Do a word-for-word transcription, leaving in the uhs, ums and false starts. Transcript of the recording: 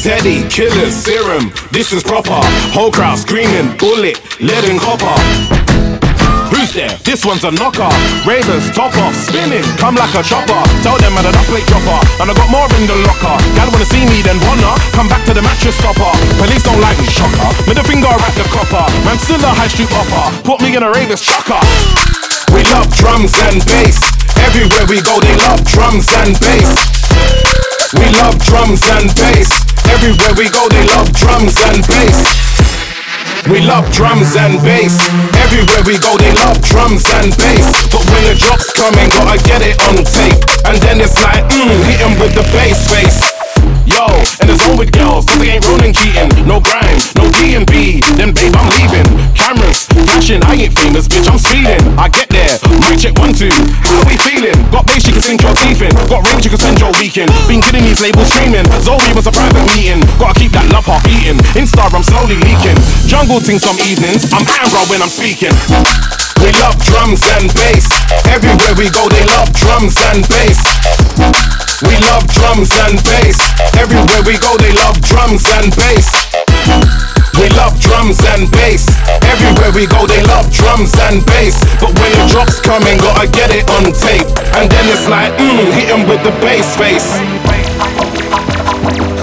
Teddy, killers, serum, this is proper. Whole crowd screaming, bullet, lead and copper. Who's there? This one's a knocker. Ravens, top off, spinning, come like a chopper. Tell them I'm an upplate dropper, and I got more in the locker. Gal wanna see me, then wanna come back to the mattress stopper. Police don't like me, shocker. Middle finger at the copper. Man, still a high street hopper. Put me in a Ravens chucker. We love drums and bass. Everywhere we go, they love drums and bass. We love drums and bass. Everywhere we go, they love drums and bass. We love drums and bass. Everywhere we go, they love drums and bass. But when the drops coming, gotta get it on tape. And then it's like, mmm, hit 'em with the bass face. Yo, and the zone with girls, cause they ain't rolling cheating. No grime, no D and B, then babe, I'm leaving. Cameras, flashing, I ain't famous, bitch, I'm speeding. I get there, reach it, one, two, how we feeling? Got bass you can sink your teeth in, got range you can send your weekend. Been getting these labels streaming, Zoe was a private meeting. Gotta keep that love heart beating, Insta I'm slowly leaking. Jungle ting some evenings, I'm Amber when I'm speaking. We love drums and bass. Everywhere we go, they love drums and bass. We love drums and bass. Everywhere we go, they love drums and bass. We love drums and bass. Everywhere we go, they love drums and bass. But when the drops coming, gotta get it on tape. And then it's like, mmm, hit 'em with the bass face.